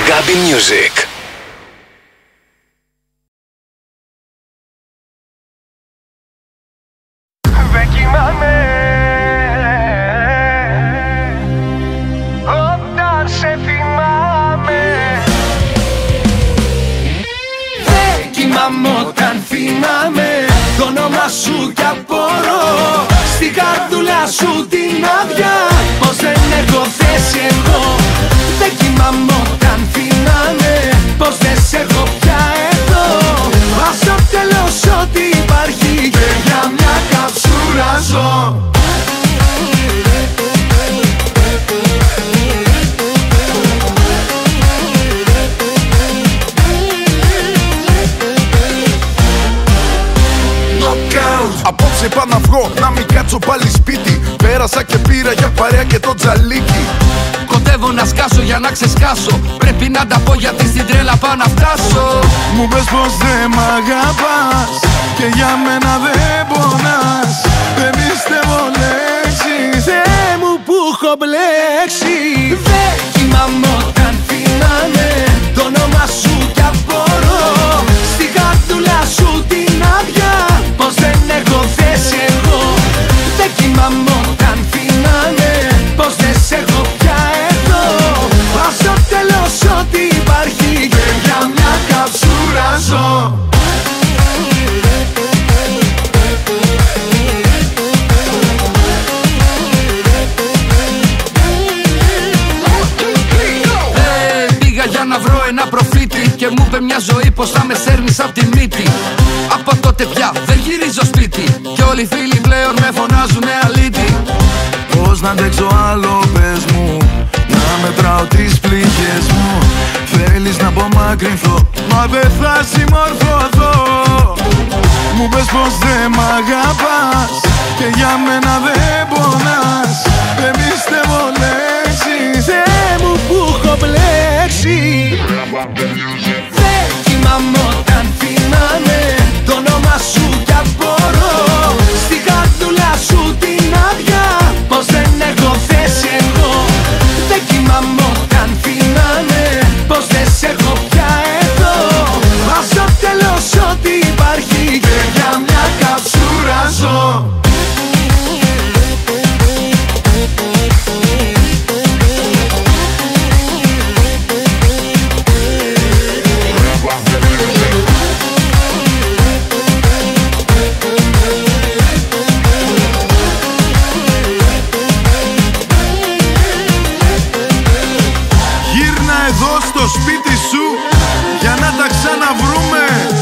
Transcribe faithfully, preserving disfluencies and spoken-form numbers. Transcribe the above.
Gabi Music. Δεν κοιμάμαι όταν σε θυμάμαι. Δεν κοιμάμαι όταν θυμάμαι το όνομα σου κι απορώ. Στην καρδούλα σου την άδεια, πως δεν έχω θέση εγώ. Δεν κοιμάμαι όταν θυμάμαι πως δεν σε έχω πια εδώ. Ας στο τέλος ό,τι υπάρχει και για μια καψούρα ζω. Απόψε πάω να βγω, να μην κάτσω πάλι σπίτι. Πέρασα και πήρα για παρέα και το τζαλίκι. Κοντεύω να σκάσω για να ξεσκάσω. Πρέπει να τα πω γιατί στην τρέλα πάω να φτάσω. Μου πες πως δεν μ' αγαπάς και για μένα δεν πονάς. Δεν πιστεύω λέξεις, Θεέ μου που έχω μπλέξει. Δεν κοιμάμαι όταν θυμάμαι το όνομα σου κι απορώ. Στην καρδούλα σου την άδεια, πως δεν έχω θέση εγώ. Δεν κοιμάμαι όταν θυμάμαι πως δεν σε έχω πια εδώ. Ας στο τέλος ό,τι υπάρχει και για μια καψούρα ζω. Να βρω ένα προφήτη και μου είπε μια ζωή πως θα με σέρνεις απ' τη μύτη. Από τότε πια δεν γυρίζω σπίτι και όλοι οι φίλοι πλέον με φωνάζουνε αλήτη. πώς να αντέξω άλλο πες μου, να μετράω τις πληγές μου. Θέλεις να απομακρυνθώ, μα δεν θα συμμορφωθώ. Μου πες πως δεν μ' αγαπάς και για μένα δεν πονάς. Δεν πιστεύω λέξεις, Θεέ μου που έχω μπλέξει. Δεν κοιμάμαι όταν θυμάμαι το όνομα σου κι απορώ. Στην καρδούλα σου την άδεια, πως δεν έχω θέση εγώ. Δεν κοιμάμαι όταν θυμάμαι πως δεν σε έχω πια εδώ. Ας στο τέλος ό,τι υπάρχει και για μια καψούρα ζω. γύρνα εδώ στο σπίτι σου για να τα ξαναβρούμε.